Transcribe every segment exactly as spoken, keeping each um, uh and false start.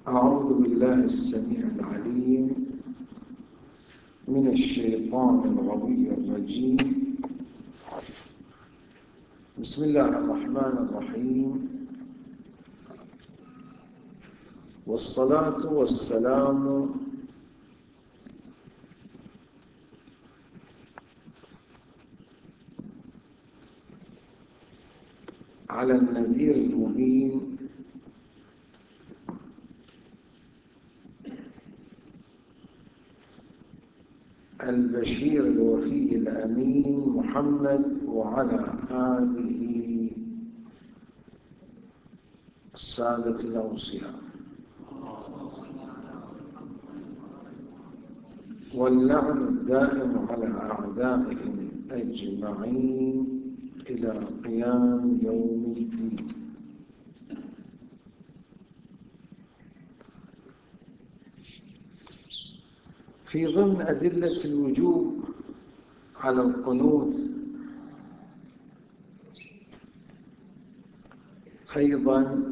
أعوذ بالله السميع العليم من الشيطان الغوي الرجيم. بسم الله الرحمن الرحيم، والصلاة والسلام على النذير المبين البشير الوفي الأمين محمد وعلى آله السادة الأوصياء، واللعن الدائم على أعدائهم أجمعين إلى قيام يوم الدين. في ضمن أدلة الوجوب على القنوت أيضا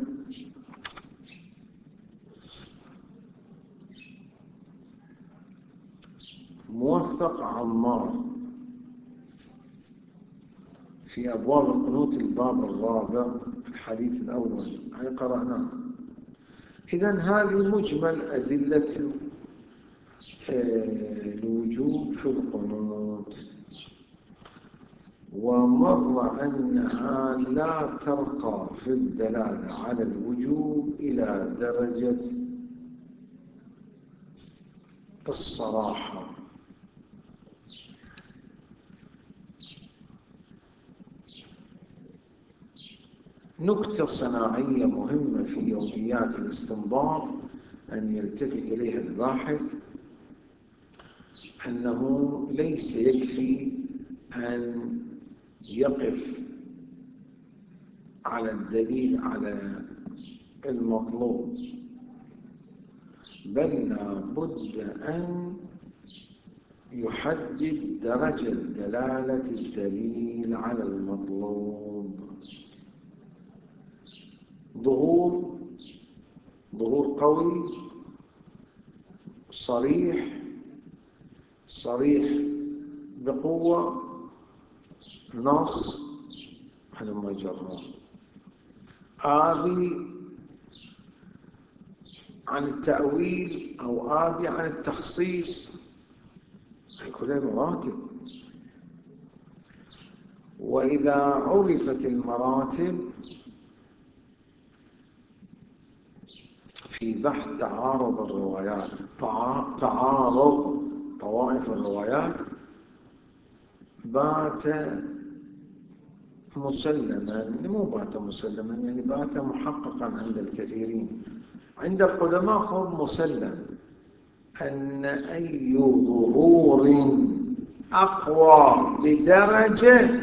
موثق عمار في أبواب القنوت الباب الرابع الحديث الأول هي قرأناه. إذن هذه مجمل أدلة الوجوب في القنوت، ومر أنها لا ترقى في الدلالة على الوجوب إلى درجة الصراحة. نكتة صناعية مهمة في يوميات الاستنباط أن يلتفت إليها الباحث، أنه ليس يكفي أن يقف على الدليل على المطلوب، بل لا بد أن يحدد درجة دلالة الدليل على المطلوب. ظهور ظهور قوي صريح صريح بقوة، نص على ما جرى، آبي عن التأويل أو آبي عن التخصيص، هي كلها مراتب. وإذا عرفت المراتب في بحث تعارض الروايات، تعارض طوائف الروايات، بات مسلما، مو بات مسلما يعني بات محققا عند الكثيرين. عند القدماء هو مسلم أن أي ظهور أقوى بدرجة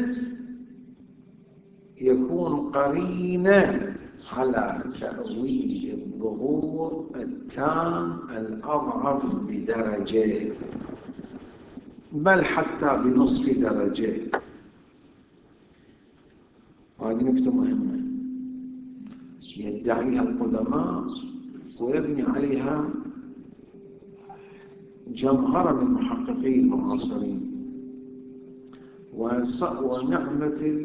يكون قرينة على تأويل الظهور التام الأضعف بدرجة، بل حتى بنصف درجة. وهذه نكتة مهمة يدعيها القدماء ويبني عليها جمهرة من المحققين المعاصرين. ونعمة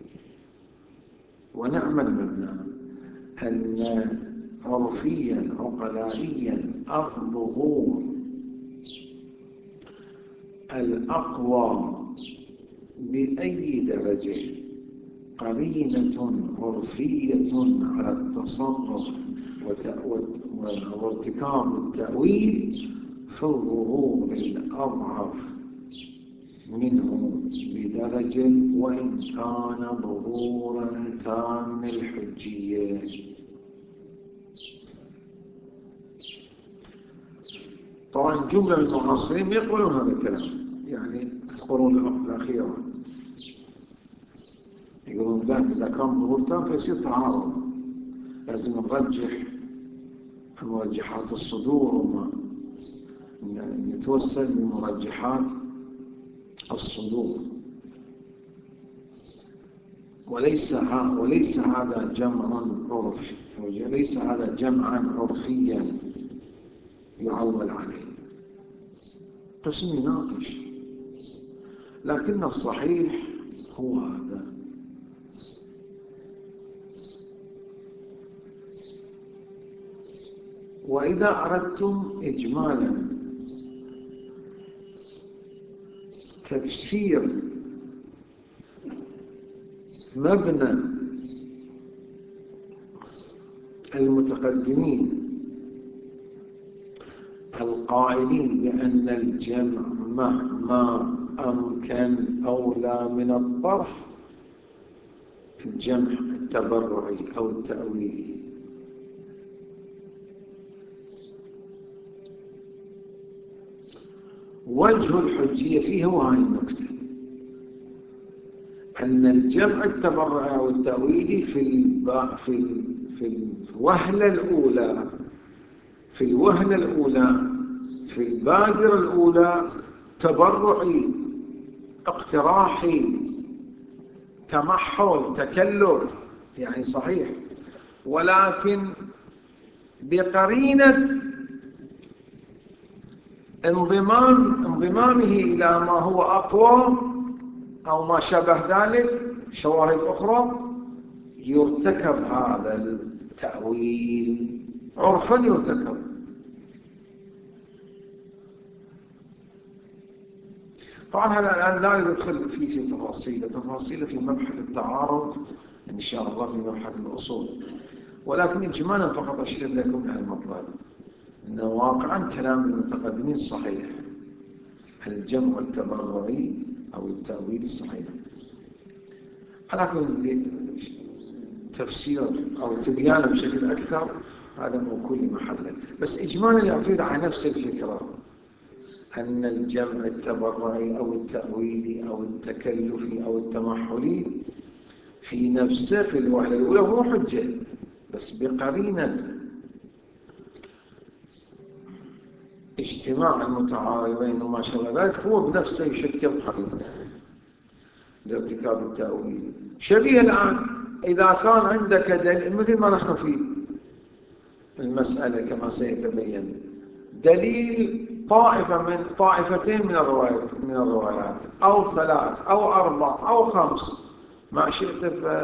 ونعم المبنى أن عرفيا عقلائيا الظهور الأقوى بأي درجة قرينة عرفية على التصرف وارتكاب التأويل في الظهور الأضعف منه بدرجة، وإن كان ظهورا تام الحجية. طبعا جملة من المعاصرين يقبلون هذا الكلام، يعني القرون الأخيرة يقولون لا، إذا كان ظهور تام فيصير تعارض، لازم نرجح مرجحات الصدور وما نتوسل بمرجحات الصدور. وليس وليس هذا جمعا عرفي، وليس هذا جمعا عرفيا يعول عليه، قسم يناقش، لكن الصحيح هو هذا. وإذا أردتم إجمالا تفسير مبنى المتقدمين القائلين بأن الجمع مهما أمكن أولى من الطرح، الجمع التبرعي أو التأويلي. وجه الحجية فيه هو هاي النكتة، أن الجمع التبرعي أو التأويلي في الب... في ال... في الوهلة الأولى في الوهلة الأولى في البادرة الأولى تبرعي، اقتراحي، تمحل، تكلف، يعني صحيح، ولكن بقرينة انضمام انضمامه إلى ما هو أقوى أو ما شابه ذلك، شواهد أخرى، يرتكب هذا التأويل عرفا، يرتكب. طبعا هذا الآن لا ندخل في تفاصيل تفاصيل في مبحث التعارض إن شاء الله، في مبحث الأصول، ولكن إجمالا فقط أشير لكم على المطلب أن واقعا كلام المتقدمين صحيح، الجمع التبرعي أو التأويل صحيح. على كل تفسير أو تبيانه بشكل أكثر هذا من كل محل، بس إجمالا يعتمد على نفس الفكرة، أن الجمع التبرعي أو التأويلي أو التكلفي أو التمحلي في نفسه في الوهلة الأولى هو حجة، بس بقرينة اجتماع المتعارضين وما شابه ذلك هو بنفسه يشكل قرينة لارتكاب التأويل. شبيه الآن إذا كان عندك دليل مثل ما نحن في المسألة كما سيتبين، دليل طائفة من طائفتين من الروايات من الروايات أو ثلاث أو أربع أو خمس، ما شئت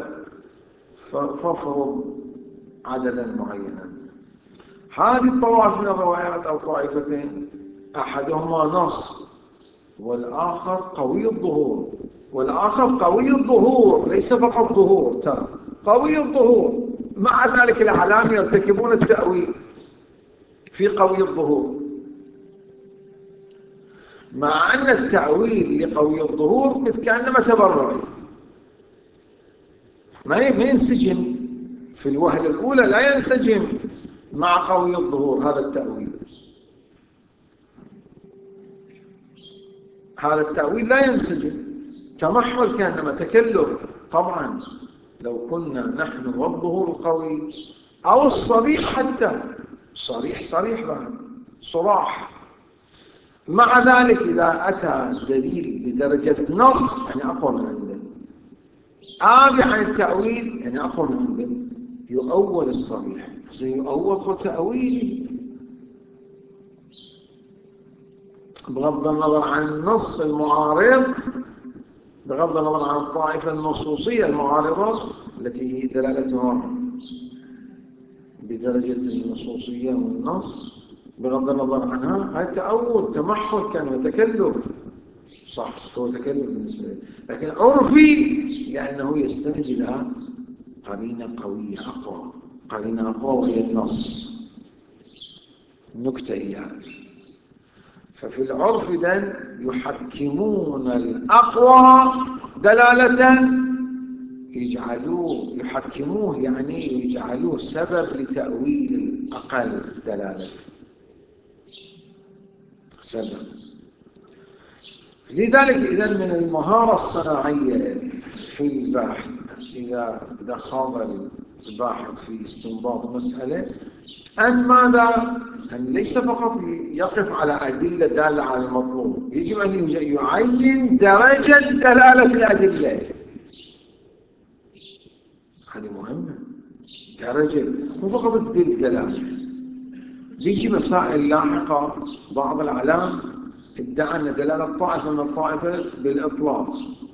فافرض عددا معينا. هذه الطوائف من الروايات أو طائفتين أحدهما نص والآخر قوي الظهور، والآخر قوي الظهور ليس فقط ظهور، ترى قوي الظهور، مع ذلك الأعلام يرتكبون التأويل في قوي الظهور، مع أن التأويل لقوي الظهور مثل كأنما تبرعي، ما ينسجم في الوهلة الأولى، لا ينسجم مع قوي الظهور هذا التأويل. هذا التأويل لا ينسجم، تمحل كأنما تكلف. طبعا لو كنا نحن والظهور القوي أو الصريح، حتى صريح صريح بعد صراح، مع ذلك إذا أتى الدليل بدرجة نص يعني أقوى من عنده، آبي عن التأويل يعني أقوى من عنده، يؤول الصريح زي يؤول خو تأويلي، بغض النظر عن النص المعارض، بغض النظر عن الطائفة النصوصية المعارضة التي هي دلالتها بدرجة النصوصية والنص، بغض النظر عنها هذا تأول تمحل كان تكلف، صح هو تكلف بالنسبة لي، لكن عرفي لأنه يستند إلى قرينة قوية أقوى، قرينة أقوى وهي النص. النكتة هي هذه. ففي العرف إذن يحكمون الأقوى دلالة، يجعلوه يحكموه يعني يجعلوه سبب لتأويل الأقل دلالة، سبب. لذلك إذن من المهارة الصناعية في البحث إذا دخل الباحث في استنباط مسألة أن ماذا؟ أن ليس فقط يقف على أدلة دالة على المطلوب، يجب أن يعين درجة دلالة الأدلة، هذه مهمة، درجة مو فقط الدل دلالة. بيجي مسائل لاحقة بعض الأعلام ادعى أن دلالة طائفة من الطائفة بالإطلاق،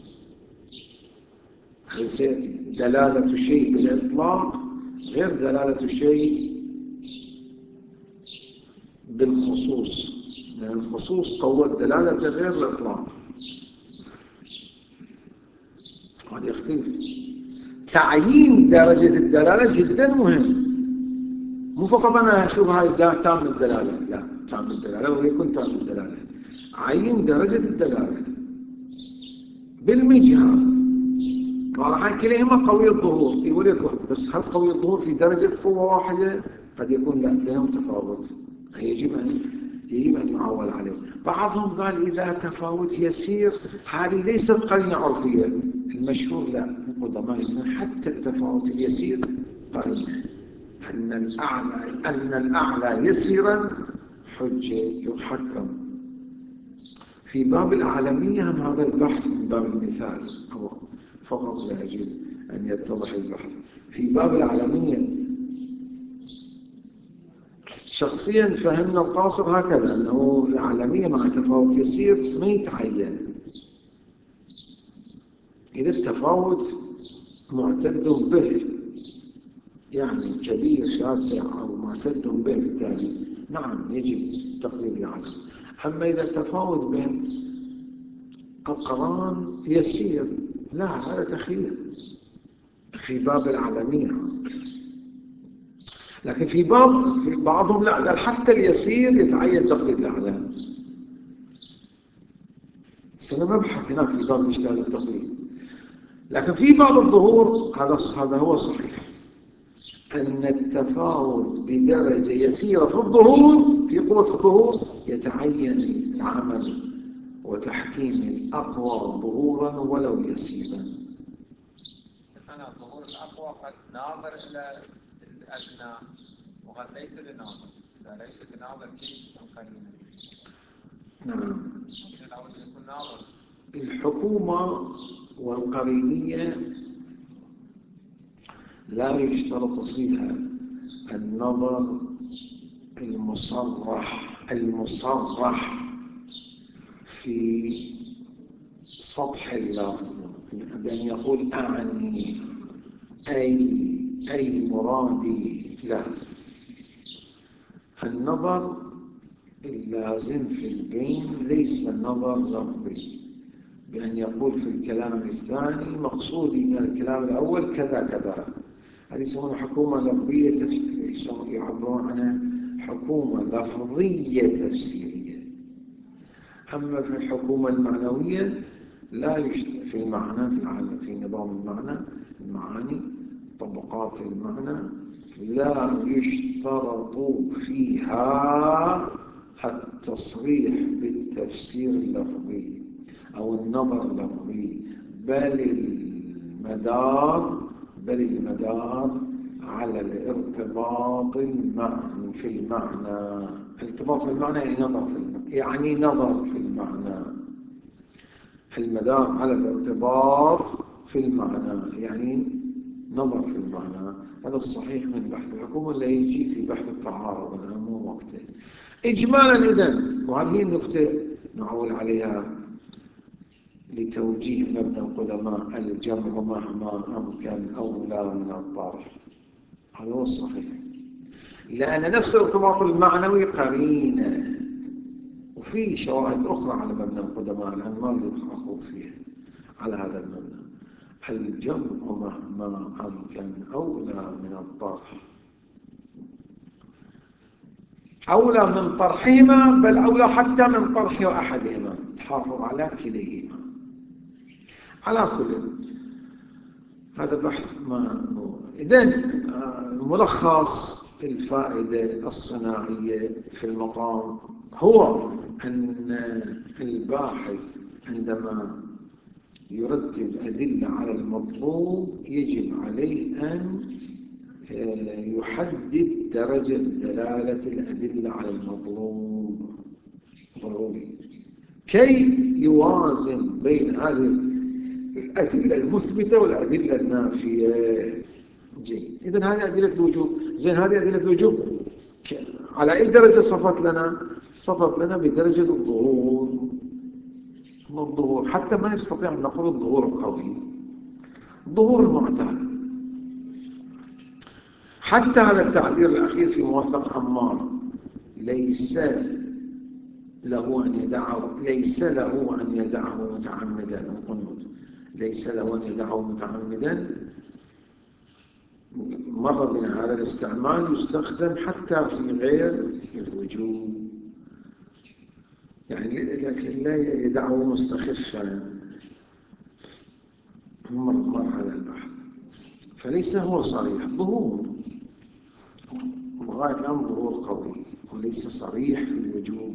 سيأتي دلالة شيء بالإطلاق غير دلالة شيء بالخصوص، لأن الخصوص قوة دلالة غير الإطلاق، هذا يختلف. تعيين درجة الدلالة جدا مهم، مو فقط أنا أشوف هاي تام الدلالة، لا، تام الدلالة وليكن تام الدلالة، عين درجة الدلالة بالمجهر. بعض كليهما قوي الظهور وليكن، بس هل قوي الظهور في درجة قوة واحدة؟ قد يكون لا، بينهم تفاوت، يجب أن يجب أن يعول عليه. بعضهم قال إذا تفاوت يسير هذه ليست قرينة عرفية، المشهور لا، من قدماء حتى التفاوت اليسير قرينة، أن الأعلى أن الأعلى يسيرا حجة يحكم. في باب الأعلمية هم هذا البحث من باب المثال، أو فقط لأجل أن يتضح البحث. في باب الأعلمية شخصيا فهمنا القاصر هكذا، أنه الأعلمية مع تفاوت يسير ما يتعين، إذا التفاوت معتد به يعني كبير شاسع أو معتد به بالتالي نعم يجب تقليد العلم. أما إذا التفاوت بين أقران يسير لا، هذا تخيل في باب العالمية. لكن في باب في بعضهم لا، حتى اليسير يتعين تقليد العلم. سنبحث هناك في باب اجتهاد التقليد. لكن في باب الظهور هذا هذا هو صحيح، أن التفاوت بدرجة يسيرة في الظهور، في قوة الظهور، يتعين العمل وتحكيم الأقوى ظهورا ولو يسيرا. أنا الظهور الأقوى قد ناظر إلى الأدنى وقد ليس بناظر، إذا ليس بناظر كيف القرينة؟ نعم، يكون ناظر. الحكومة والقرينية لا يشترط فيها النظر المصرح المصرح في سطح اللفظ، بأن يقول أعني أي أي مرادي، لا، النظر اللازم في البين ليس نظر لفظي، بأن يقول في الكلام الثاني مقصودي من الكلام الأول كذا كذا. هذه يسمونها حكومة لفظية، يعبرون عنها حكومة لفظية تفسيرية. أما في الحكومة المعنوية لا يشترط في المعنى، في في نظام المعنى، المعاني، طبقات المعنى، لا يشترط فيها التصريح بالتفسير اللفظي أو النظر اللفظي، بل المدار بل المدار على الارتباط المعنى في المعنى. الارتباط في المعنى يعني نظر في المعنى، يعني نظر في المعنى. المدار على الارتباط في المعنى يعني نظر في المعنى. هذا الصحيح من بحث الحكومة اللي يجي في بحث التعارض، الآن مو وقته. إجمالا إذن، وهذه النكتة نعول عليها لتوجيه مبنى القدماء، الجمع مهما أمكن أولى من الطرح، هذا هو الصحيح، لأن نفس الارتباط المعنوي قرينة. وفي شواهد أخرى على مبنى القدماء الآن ما أريد أخوض فيها على هذا المبنى. الجمع مهما أمكن أولى من الطرح، أولى من طرحهما، بل أولى حتى من طرح أحدهما، تحافظ على كليهما. على كل هذا بحث ما إذن ملخص الفائدة الصناعية في المقام هو أن الباحث عندما يرتب أدلة على المطلوب يجب عليه أن يحدد درجة دلالة الأدلة على المطلوب ضروري، كي يوازن بين هذه الأدلة المثبتة والأدلة النافية. جيد، إذن هذه أدلة الوجوب. زين، هذه أدلة الوجوب على أي درجة صفت لنا؟ صفت لنا بدرجة الظهور. الظهور حتى ما نستطيع أن نقول الظهور القوي، الظهور المعتاد. حتى على التعبير الأخير في موثق عمار، ليس له أن يدعه ليس له أن يدعه متعمدا القنوت، ليس له أن يدعه متعمدا. مر بنا هذا الاستعمال يستخدم حتى في غير الوجوب، يعني لكن لا يدعه مستخفا. مر مر هذا البحث، فليس هو صريح ظهور، وغاية الأمر ظهور قوي وليس صريح في الوجوب.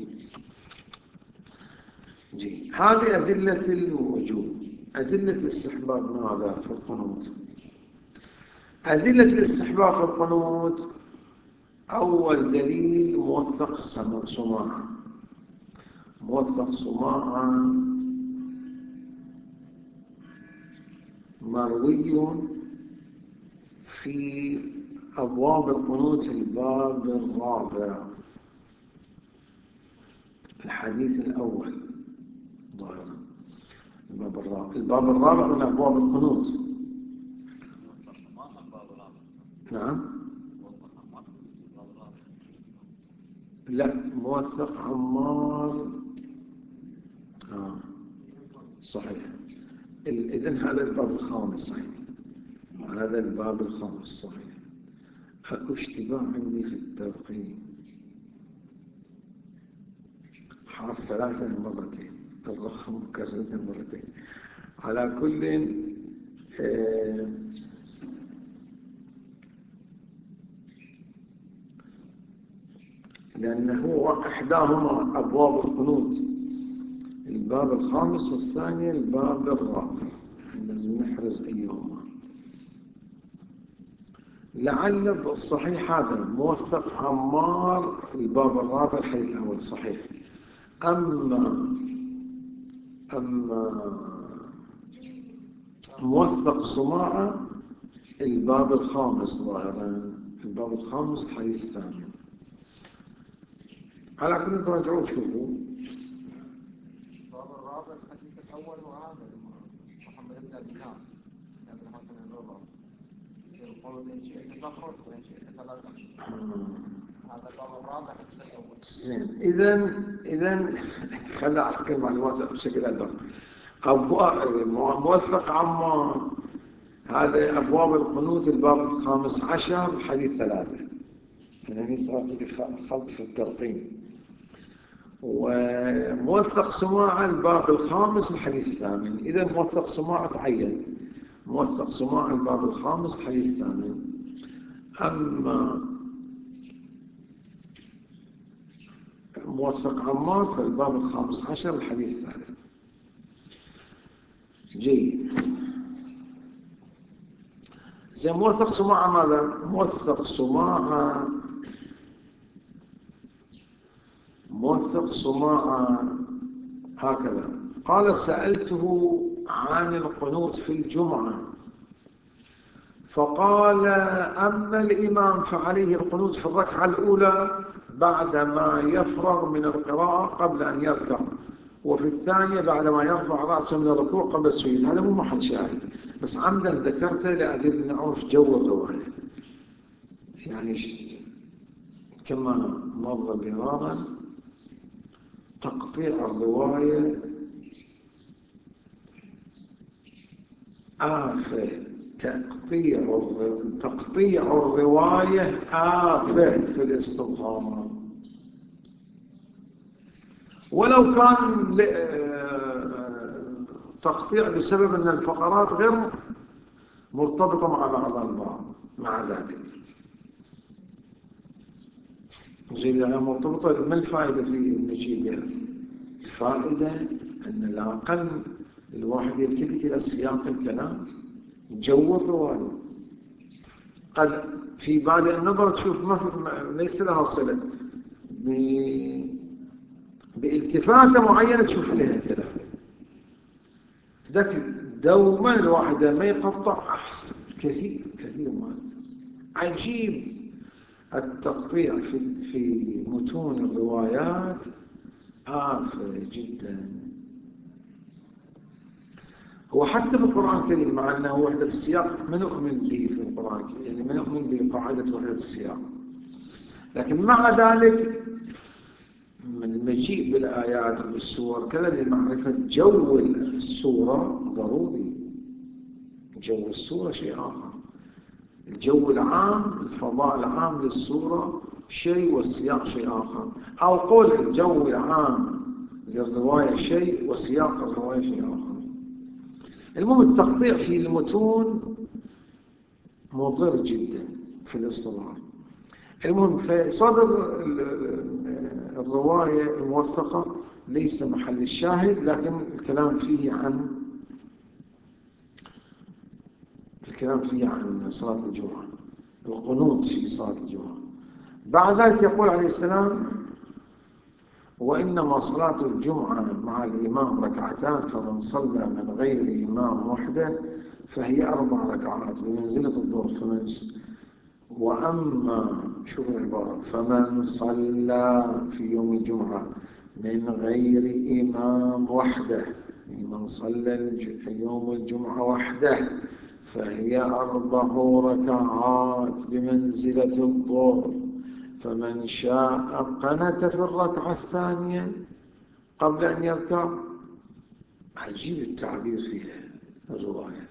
جي. هذه أدلة الوجوب. أدلة الاستحباب ماذا في القنوت؟ أدلة الاستحباب في القنوت، أول دليل موثق صماعة. موثق صماعة مروي في أبواب القنوت الباب الرابع، الحديث الأول ظاهرا الباب الرابع الباب الرابع من أبواب القنوت. نعم، لا، موثق عمار. آه. صحيح. إذن هذا الباب الخامس صحيح، هذا الباب الخامس صحيح. أكو اشتباه عندي في التلقين، حرف ثلاثة مرتين، الرقم مكرر مرتين. على كل آه لأنه إحداهما أبواب القنوت الباب الخامس، والثانية الباب الرابع، لازم نحرز أيهما. لعل الصحيح هذا موثق عمار الباب الرابع الحديث الأول صحيح. أما أما موثق صماعة الباب الخامس ظاهرا، الباب الخامس الحديث الثاني. على كل تراجعوا شوفوا الباب الرابع الحديث الأول، وهذا محمد بن أبي ناصر بن حسن الرضا يقول إن شئت تخرج وإن شئت فلا تخرج. هذا الباب الرابع الحديث الأول. زين. إذا إذا خلنا أعطيك المعلومات بشكل أدق. أبواب موثق عمار هذا أبواب القنوت الباب الخامس عشر حديث ثلاثة. يعني صار عندي خلط في الترقيم. وموثق صماعة الباب الخامس الحديث الثامن. إذا موثق صماعة تعين، موثق صماعة الباب الخامس الحديث الثامن. أما موثق عمار في الباب الخامس عشر الحديث الثالث. جيد. زي موثق صماعة ماذا؟ موثق صماعة موثق صماعة هكذا قال: سألته عن القنوت في الجمعة فقال: أما الإمام فعليه القنوت في الركعة الأولى بعدما يفرغ من القراءة قبل أن يركع، وفي الثانية بعدما يرفع رأسه من الركوع قبل السجود. هذا مو محل شاهد، بس عمدا ذكرته لأجل نعرف جو الرواية. يعني كما مر مرارا تقطيع الرواية آفة، تقطيع تقطيع الرواية آفة في الاستظهار، ولو كان تقطيع بسبب أن الفقرات غير مرتبطة مع بعض البعض. مع ذلك زي لها مرتبطة، ما الفائدة في نجيب بها؟ الفائدة أن الأقل الواحد يلتفت إلى سياق الكلام، جو الرواية. قد في بعد النظر تشوف ما في ليس لها صلة بالتفاتة معينة تشوف لها الكلام. ذاك دوما الواحد ما يقطع أحسن، كثير كثير مؤثر عجيب. التقطيع في في متون الروايات آفة جدا. هو حتى في القرآن الكريم مع أنه وحدة السياق ما نؤمن به في القرآن الكريم، يعني ما نؤمن بقاعدة وحدة السياق، لكن مع ذلك من المجيء بالآيات وبالسور كذا لمعرفة جو السورة ضروري. جو السورة شيء آخر، الجو العام، الفضاء العام للسورة شيء والسياق شيء آخر، أو قول الجو العام للرواية شيء وسياق الرواية شيء آخر. المهم التقطيع في المتون مضر جدا في الاصطلاح. المهم في صدر الرواية الموثقة ليس محل الشاهد، لكن الكلام فيه عن الكلام فيه عن صلاة الجمعة، القنوت في صلاة الجمعة. بعد ذلك يقول عليه السلام: وإنما صلاة الجمعة مع الإمام ركعتان، فمن صلى من غير إمام وحده فهي أربع ركعات بمنزلة الظهر. فمن وأما شوف العبارة: فمن صلى في يوم الجمعة من غير إمام وحده، من صلى يوم الجمعة وحده فهي أربع ركعات بمنزلة الظهر. فمن شاء قنت في الركعة الثانية قبل أن يركع. عجيب التعبير فيها الرواية،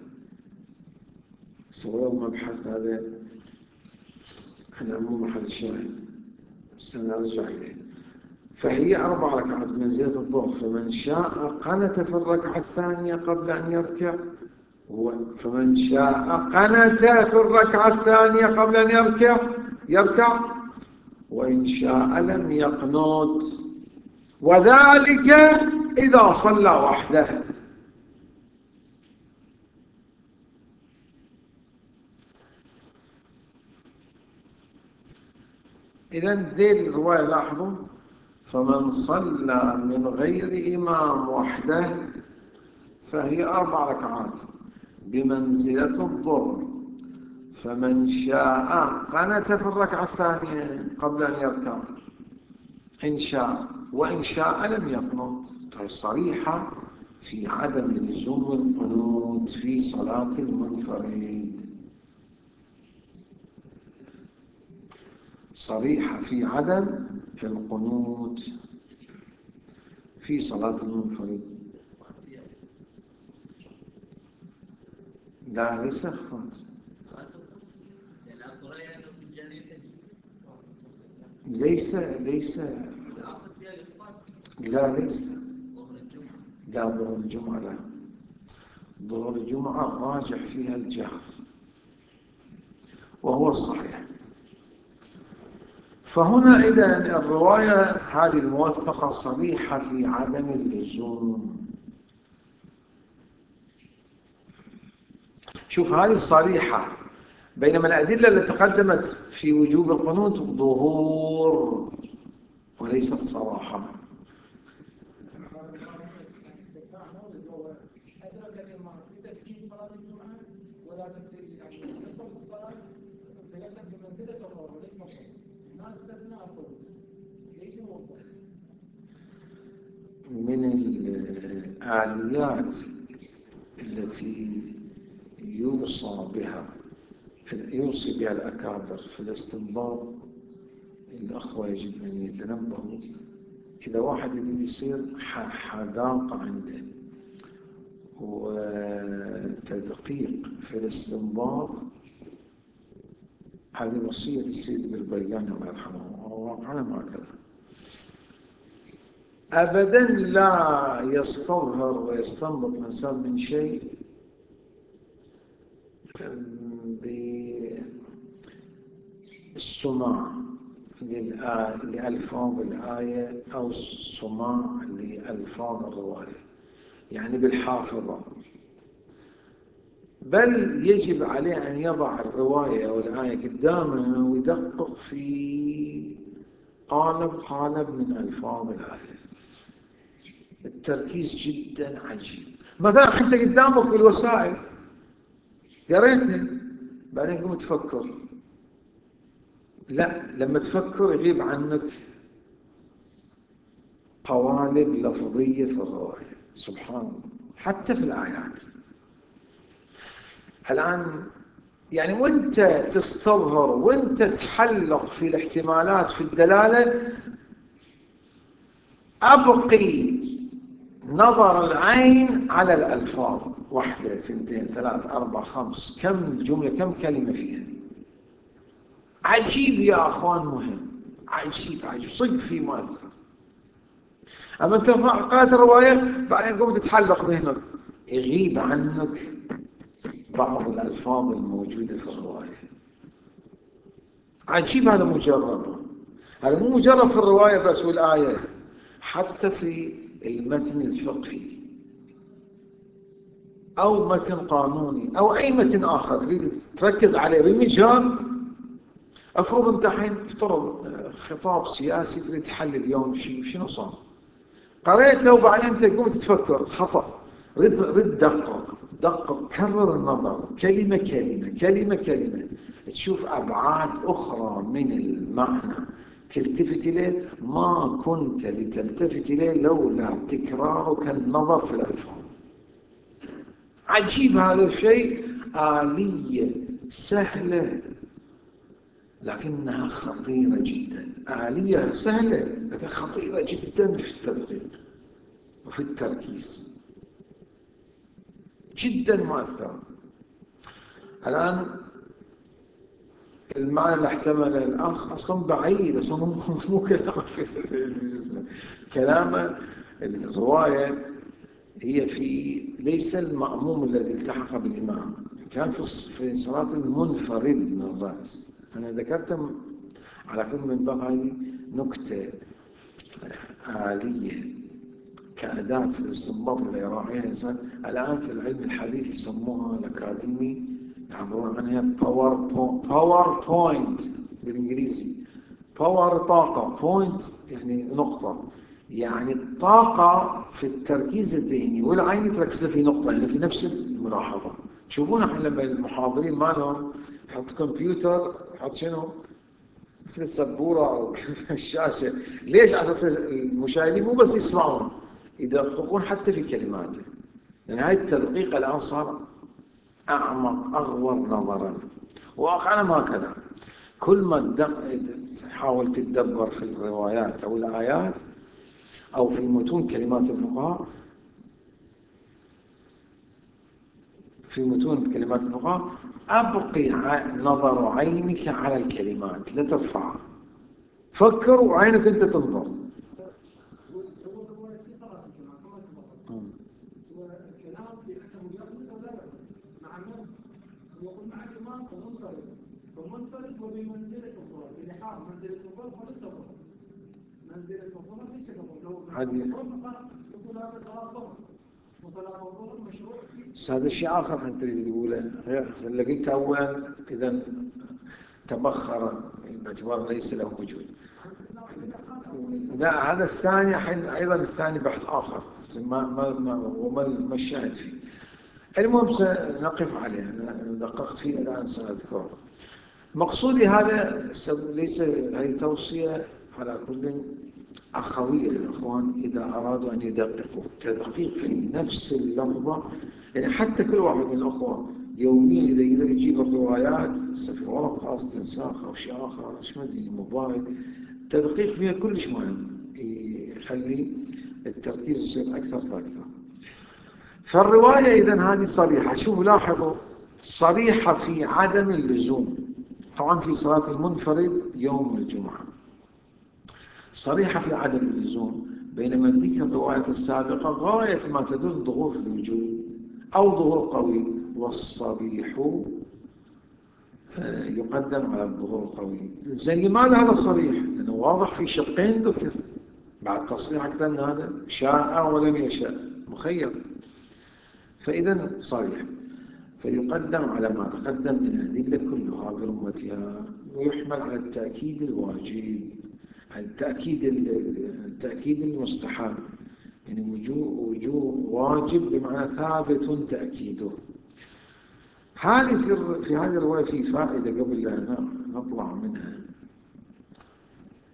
سوى مبحث هذا أنا مو محل الشاهد، سنرجع إليه. فهي أربع ركعات بمنزلة الظهر. فمن شاء قنت في الركعة الثانية قبل أن يركع. فمن شاء قنت في الركعة الثانية قبل أن يركع يركع وإن شاء لم يقنت، وذلك إذا صلى وحده. إذن ذي الرواية لاحظوا: فمن صلى من غير إمام وحده فهي أربع ركعات بمنزلة الظهر. فمن شاء قنت في الركعة الثانية قبل أن يركع إن شاء، وإن شاء لم يقنط. صريحة في عدم لزوم القنوت في صلاة المنفرد، صريحة في عدم القنوت في صلاة المنفرد. لا ليس خفات، ليس ليس لا ليس لا ظهر الجمعة لا ظهر الجمعة راجح فيها الجهر وهو الصحيح. فهنا إذن الرواية هذه الموثقة صريحة في عدم اللزوم. شوف هذه الصريحة، بينما الأدلة التي تقدمت في وجوب القنوت ظهور وليست صراحة. من الآليات التي يوصى بها يوصي بها الأكابر في الاستنباط، الأخوة يجب أن يتنبهوا. إذا واحد يريد يصير حداقة عنده وتدقيق في الاستنباط، هذه وصية السيد بالبيان الله يرحمه، وواقعنا هكذا. أبدا لا يستظهر ويستنبط الإنسان من شيء بالسماع لألفاظ الآية أو السماع لألفاظ الرواية، يعني بالحافظة، بل يجب عليه أن يضع الرواية والآية قدامه ويدقق في قالب قالب من ألفاظ الآية. التركيز جدا عجيب. مثلا أنت قدامك في الوسائل قريتها، بعدين قم تفكر لا، لما تفكر يغيب عنك قوالب لفظية في الرواية. سبحان الله، حتى في الآيات. الآن يعني وانت تستظهر وانت تحلق في الاحتمالات في الدلالة، أبقي نظر العين على الألفاظ، واحدة اثنتين ثلاث أربع خمس، كم جملة كم كلمة فيها. عجيب يا أخوان، مهم، عجيب عجيب صدق في مؤثر. أما أنت قرأت الرواية بعدين قمت تتحلق ذهنك، يغيب عنك بعض الألفاظ الموجودة في الرواية. عجيب، هذا مجرب، هذا مو مجرب في الرواية بس والآية، حتى في المتن الفقهي أو متن قانوني أو أي متن آخر تريد تركز عليه بالمجال. أفرض أنت حين افترض خطاب سياسي تريد تحلل اليوم شيء، شنو صار، قريته وبعدين تقوم تتفكر خطأ، رد رد دقق دقق، كرر النظر كلمة كلمة كلمة كلمة، تشوف أبعاد أخرى من المعنى تلتفت إليه ما كنت لتلتفت إليه لولا تكرارك النظر في الألفاظ. عجيب هذا الشيء، آلية سهلة لكنها خطيرة جدا. آلية سهلة لكن خطيرة جدا في التدقيق وفي التركيز، جدا مؤثرة. الآن المعنى اللي احتمله الأخ أصلا بعيد، أصلا مو كلامه في الجزء، كلامه الرواية هي في ليس المأموم الذي التحق بالإمام، كان في صلاة المنفرد من الرأس. أنا ذكرت على كل من باب هذه نكتة آلية كأداة في الاستنباط إذا يراعيها الإنسان. الآن في العلم الحديث يسموها الأكاديمي، يعبرون عنها باور باور بوينت بالإنجليزي. باور طاقة، بوينت يعني نقطة، يعني الطاقة في التركيز الذهني والعين تركز في نقطة، يعني في نفس الملاحظة. تشوفون الحين لما المحاضرين مالهم يحط كمبيوتر، يحط شنو مثل السبورة أو الشاشة، ليش؟ على أساس المشاهدين مو بس يسمعون، يدققون حتى في كلماته. لأن هاي التدقيق الآن صار أعمق أغور نظرا، وأقعنا هكذا. كل ما تحاول تتدبر في الروايات أو الآيات أو في متون كلمات الفقهاء، في متون كلمات الفقهاء أبقي نظر عينك على الكلمات، لا ترفعها، فكر وعينك أنت تنظر. فمنفرد وبمنزلة الظهر، بلحاظ منزلة الظهر وليس الظهر، منزلة الظهر ليس الظهر. لو يقول هذا صلاة الظهر وصلاة الظهر مشروع فيه. هذا شيء آخر أنت تريد تقوله، اللي قلت أولا إذا تبخر باعتبار ليس له وجود. لا، هذا الثاني حين أيضا الثاني بحث آخر ما ما ما وما ما الشاهد فيه. المهم سنقف عليه، أنا دققت فيه الآن سأذكره. مقصودي هذا ليس هذه توصية على كل أخوية للإخوان إذا أرادوا أن يدققوا التدقيق في نفس اللفظة. يعني حتى كل واحد من الأخوة يوميا إذا يقدر يجيب الروايات في ورقة استنساخ أو شيء آخر، مش مدري موبايل، التدقيق فيها كلش مهم، يخلي التركيز يصير أكثر فأكثر. فالرواية إذن هذه صريحة. شوفوا لاحظوا، صريحة في عدم اللزوم. طبعا في صلاة المنفرد يوم الجمعة صريحة في عدم اللزوم، بينما ذيك الرواية السابقة غاية ما تدل ظهور في الوجود أو ظهور قوي، والصريح يقدم على الظهور القوي. زين لماذا هذا صريح؟ لأنه واضح في شقين ذكر، بعد تصريح أكثر من هذا، شاء ولم يشاء، مخير. فإذا صريح، فيقدم على ما تقدم من الأدلة كلها برمتها، ويحمل على التأكيد الواجب، التأكيد التأكيد المستحب، يعني وجوه وجوه واجب بمعنى ثابت تأكيده. هذه في في هذه الرواية في فائدة قبل لا نطلع منها.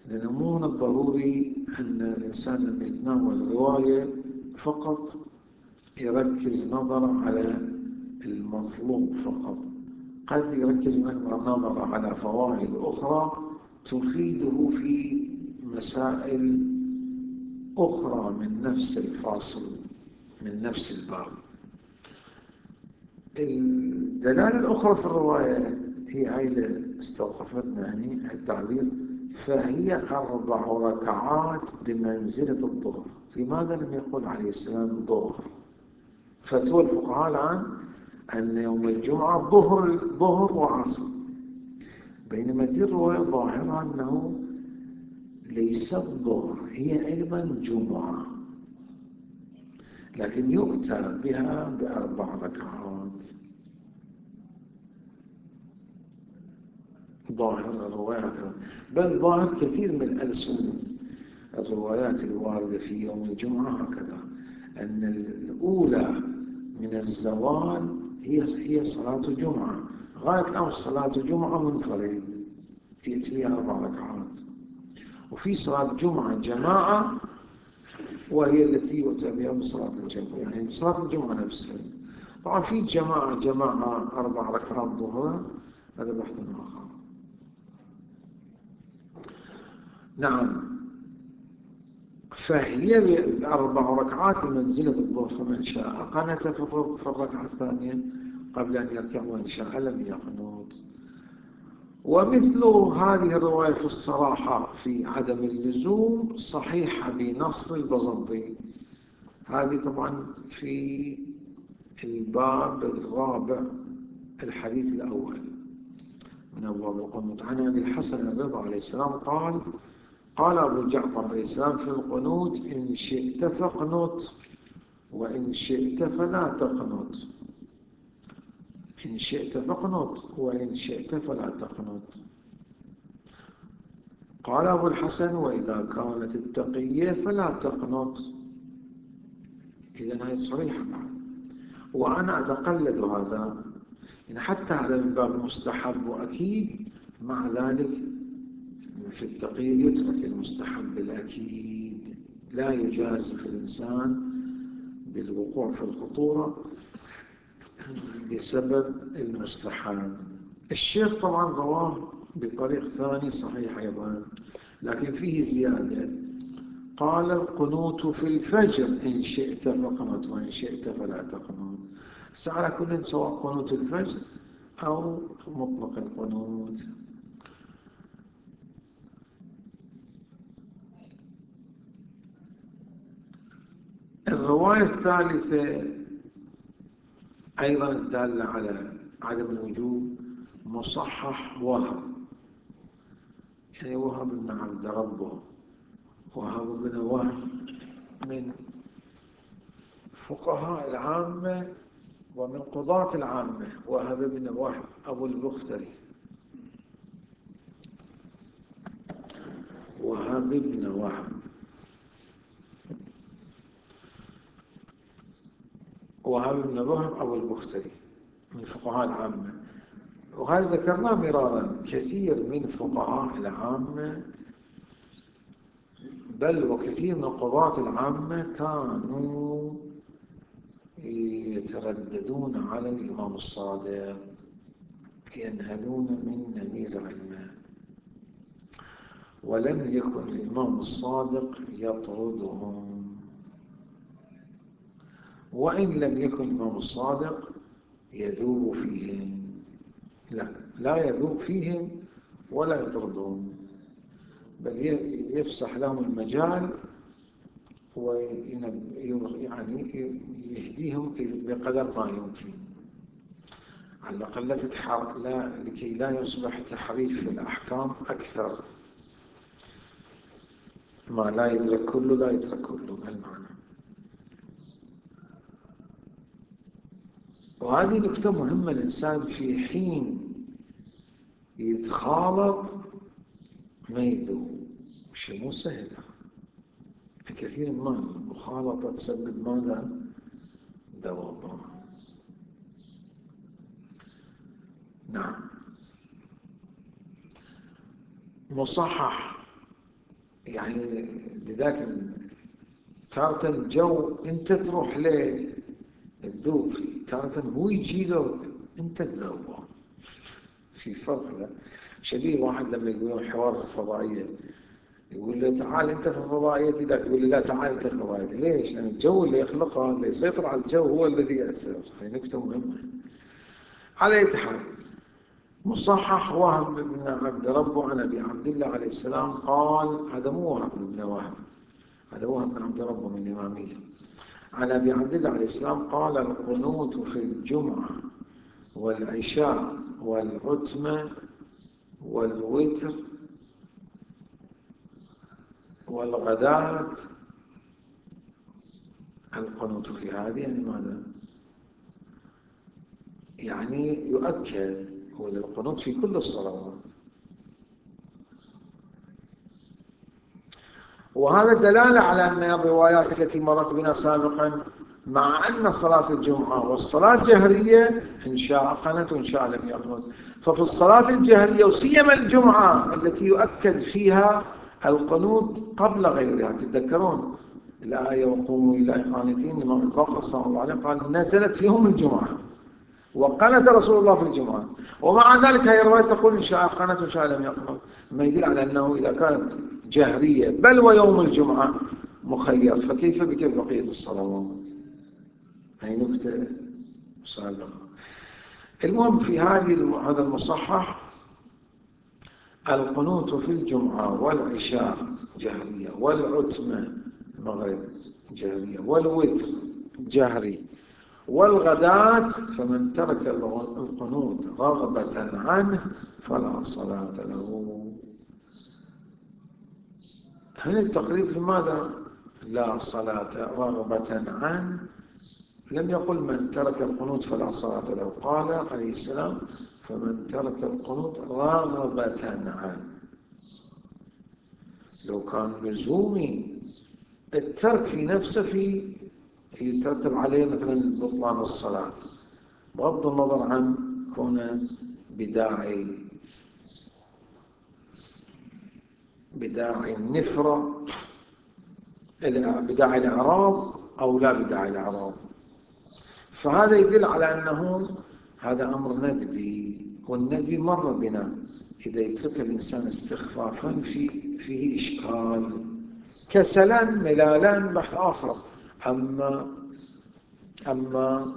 لأنه مو من الضروري أن الإنسان لما يتناول رواية فقط يركز نظر على المطلوب فقط، قد يركز نظر على فوائد أخرى تفيده في مسائل أخرى من نفس الفاصل من نفس الباب. الدلالة الأخرى في الرواية هي هاي اللي استوقفتنا يعني التعبير، فهي أربع ركعات بمنزلة الظهر. لماذا لم يقل عليه السلام ظهر؟ فتوى الفقهاء الآن أن يوم الجمعة ظهر ظهر وعصر، بينما دي الرواية ظاهرة أنه ليست ظهر، هي أيضا جمعة، لكن يؤتى بها بأربع ركعات. ظاهر الرواية هكذا، بل ظاهر كثير من ألسن الروايات الواردة في يوم الجمعة هكذا، أن الأولى من الزوال هي هي صلاة جمعة، غاية الأمر صلاة جمعة منفرد يأتي بها أربع ركعات، وفي صلاة جمعة جماعة وهي التي يؤتى بها بصلاة الجمعة، يعني صلاة الجمعة نفسها. طبعا في جماعة جماعة أربع ركعات ظهر، هذا بحث آخر. نعم، فهي أربع ركعات بمنزلة الظهر، فمن شاء قنت في الركعة الثانية قبل أن يركع، وإن شاء لم يقنط. ومثل هذه الرواية في الصراحة في عدم اللزوم صحيحة بنصر البزنطي، هذه طبعا في الباب الرابع الحديث الأول من أبواب القنوت، عن أبي الحسن الرضا عليه السلام قال: قال أبو جعفر عليه السلام في القنوت: إن شئت فاقنط وإن شئت فلا تقنط، إن شئت فاقنط وإن شئت فلا تقنط. قال أبو الحسن: وإذا كانت التقية فلا تقنط. إذن هي صريحة بعد، وأنا أتقلد هذا، إن حتى هذا من باب مستحب، وأكيد مع ذلك في التقية يترك المستحب الأكيد، لا يجازف الإنسان بالوقوع في الخطورة بسبب المستحب. الشيخ طبعا رواه بطريق ثاني صحيح أيضا، لكن فيه زيادة، قال: القنوت في الفجر إن شئت فقنط وإن شئت فلا تقنط. على كل، سواء قنوت الفجر أو مطلق القنوت. الرواية الثالثة أيضا الدالة على عدم الوجوب مصحح وهب، يعني وهب بن عبد ربه، وهب بن وهب من فقهاء العامة ومن قضاة العامة، وهب بن وهب أبو البختري، وهب بن وهب وهب بن وهب أبو البختري من فقهاء العامة، وهذا ذكرناه مرارا. كثير من فقهاء العامة بل وكثير من قضاة العامة كانوا يترددون على الإمام الصادق، ينهلون من نمير علمه، ولم يكن الإمام الصادق يطردهم. وإن لم يكن الإمام الصادق يذوب فيهم، لا لا يذوب فيهم ولا يطردهم، بل يفسح لهم المجال ويعني يهديهم بقدر ما يمكن، على الأقل لا تتحر... لا لكي لا يصبح تحريف في الأحكام أكثر، ما لا يدرك كله لا يترك كله بالمعنى. وهذه نكتة مهمة، الإنسان في حين يتخالط ما يذوب، شيء مو سهل، كثير ما المخالطة تسبب ماذا؟ ذوبان. نعم. مصحح يعني لذلك تارة الجو أنت تروح له تذوب فيه، تارة هو يجي له أنت تذوبه. في فرق له. شبيه واحد لما يقولون حوار في الفضائية يقول له تعال أنت في فضائيتي، ذاك يقول له لا تعال أنت في فضائيتي. ليش؟ لأن الجو اللي يخلقه اللي يسيطر على الجو هو الذي يأثر. هذه نكتة مهمة. على أي حال، مصحح وهب بن عبد ربه عن أبي عبد الله عليه السلام قال، هذا مو وهب بن وهب، هذا وهب بن عبد ربه من الإمامية. عن أبي عبد الله عليه السلام قال: القنوت في الجمعة والعشاء والعتمة والوتر والغداة. القنوت في هذه يعني ماذا؟ يعني يؤكد هو القنوت في كل الصلوات. وهذا دلالة على أن الروايات التي مرت بنا سابقا مع أن صلاة الجمعة والصلاة جهرية إن شاء قنت وإن شاء لم يقنت. ففي الصلاة الجهرية وسيما الجمعة التي يؤكد فيها القنوت قبل غيرها، تتذكرون الآية وقوموا لله قانتين لما البقرة صلى الله عليه قال نزلت في يوم الجمعة وقنت رسول الله في الجمعة، ومع ذلك هي الرواية تقول إن شاء قنت وإن شاء لم يقنت، ما يدل على أنه إذا كانت جهرية بل ويوم الجمعة مخير، فكيف بكيف بقية الصلوات؟ هي نكتة سابقة. المهم في هذه هذا المصحح القنوت في الجمعة والعشاء جهرية والعتمة المغرب جهرية والوتر جهري والغداة، فمن ترك القنوت رغبة عنه فلا صلاة له. هنا التقريب في ماذا؟ لا صلاة رغبة عنه. لم يقل من ترك القنوت فلا صلاة له، قال عليه السلام فمن ترك القنوت رغبة عنه. لو كان لزومي الترك في نفسه في يترتب عليه مثلا بطلان الصلاة، بغض النظر عن كونه بداعي بداعي النفرة بداعي الإعراض أو لا بداعي الإعراض. فهذا يدل على أنه هذا أمر ندبي، والندبي مر بنا إذا يترك الإنسان استخفافا في فيه إشكال، كسلا ملالا بحث آخر. أما أما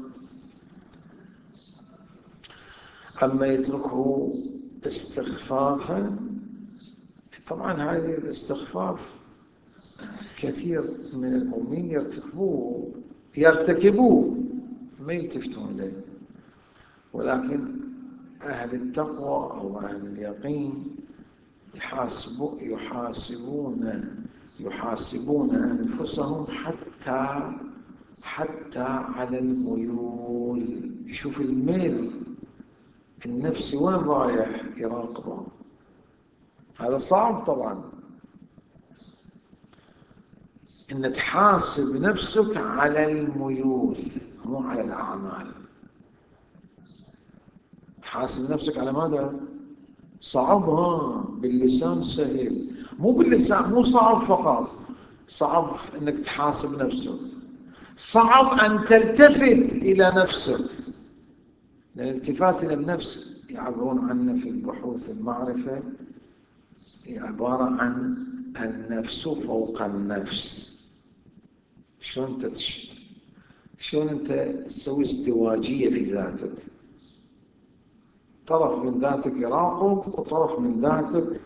أما يتركه استخفافا، طبعا هذه الاستخفاف كثير من المؤمنين يرتكبوه يرتكبوه ما يلتفتون له، ولكن أهل التقوى أو أهل اليقين يحاسبون يحاسبون يحاسبون أنفسهم حتى حتى على الميول. يشوف الميل النفسي وين رايح يراقبه. هذا صعب طبعا، إن تحاسب نفسك على الميول مو على الأعمال. تحاسب نفسك على ماذا؟ صعب. ها باللسان سهل، مو باللسان، مو صعب فقط، صعب انك تحاسب نفسك، صعب ان تلتفت الى نفسك. لان الالتفات الى النفس يعبرون عنه في البحوث المعرفة عبارة عن النفس فوق النفس. شلون انت تش... شلون انت تسوي ازدواجية في ذاتك، طرف من ذاتك يراقب وطرف من ذاتك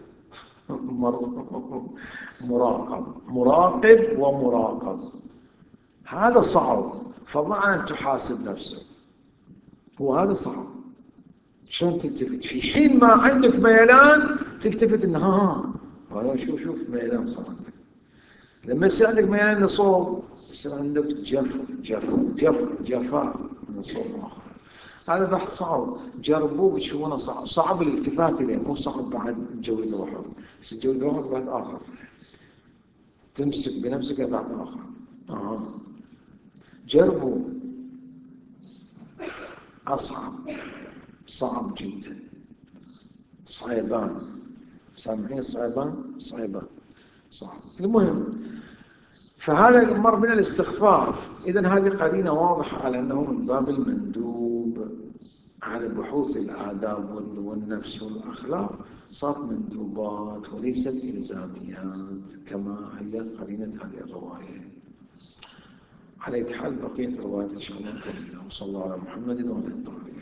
مراقب مراقب ومراقب. هذا صعب، فضلا عن أن تحاسب نفسك، وهذا صعب. شلون تلتفت في حين ما عندك ميلان تلتفت إن ها ها شوف شوف ميلان صار عندك. لما يصير عندك ميلان لصوب يصير عندك جف جف جف جفاء من صوب آخر. هذا بحث صعب، جربوه بتشوفونه صعب. صعب الالتفات إليه، مو صعب بعد تجود روحك، بس تجود روحك بحث آخر، تمسك بنفسك بحث آخر. آه. جربوا، أصعب، صعب جدا، صعيبان. سامحين صعيبان صعيبان صح. المهم فهذا مر من الاستخفاف. إذن هذه قرينة واضحة على أنه من باب المندوب على بحوث الآداب والنفس والأخلاق، صارت مندوبات وليست إلزاميات كما هي قرينة هذه الرواية. على أي حال بقية الروايات إن شاء الله نكملها. وصلى الله على محمد وعلى آله.